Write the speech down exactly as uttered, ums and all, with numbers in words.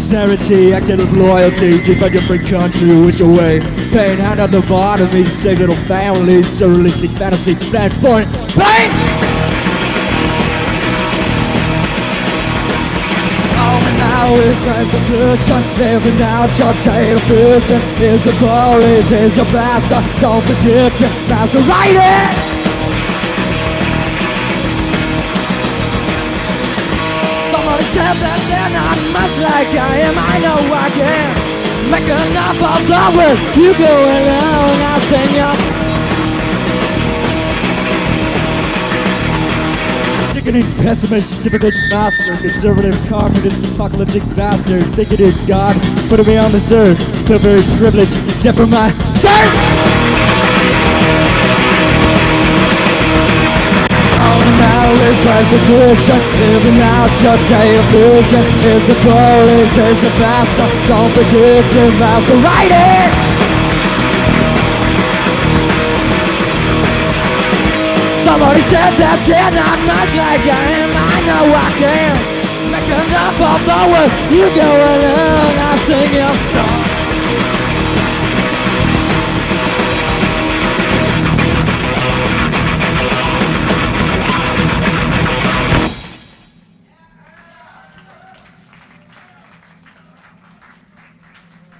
sincerity, acting with loyalty, defend your free country, wish away. Pain, hand on the bottom, is save little families, surrealistic fantasy, plan point, pain! Now is restitution, living out your data vision. Is the police, is your bastard. Don't forget to master write it. Somebody said that they're not much like I am. I know I can make enough of the world. You go alone, I'll sing your sickening pessimist, typical master, conservative, communist, apocalyptic bastard, thinking in God, putting me on this earth, feel very privileged, temper my thirst! Oh, now it's restitution, living out your day of vision. It's the police, it's the bastard, don't forget to master write it! Somebody said that they're not much like I am. I know I can make enough of the world. You go alone, I'll sing your song.